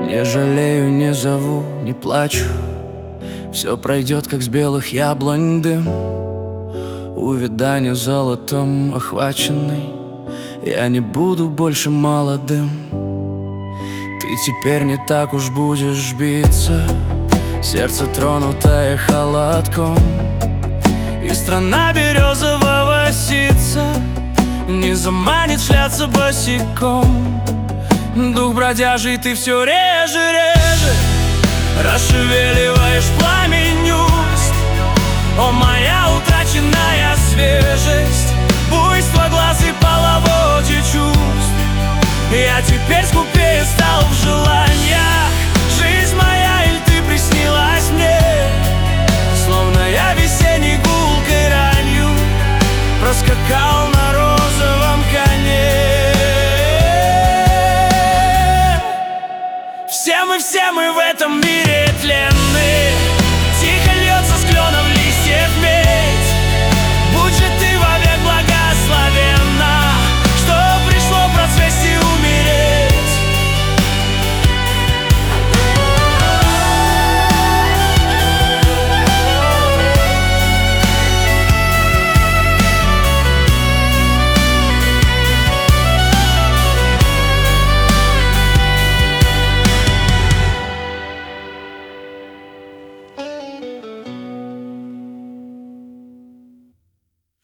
Не жалею, не зову, не плачу. Все пройдет, как с белых яблонь дым. Увядание золотом охваченный, я не буду больше молодым. Ты теперь не так уж будешь биться, сердце тронутое холодком. И страна березового ситца не заманит шляться босиком. Дух бродяжий ты все реже, реже расшевеливаешь пламень уст. О, моя утраченная свежесть, буйство глаз и половодье чувств. Я теперь скупее стал в желаниях. Жизнь моя, иль ты приснилась мне, словно я весенней гулкой ранью проскакал на розовом коне. Все мы в этом мире тленны.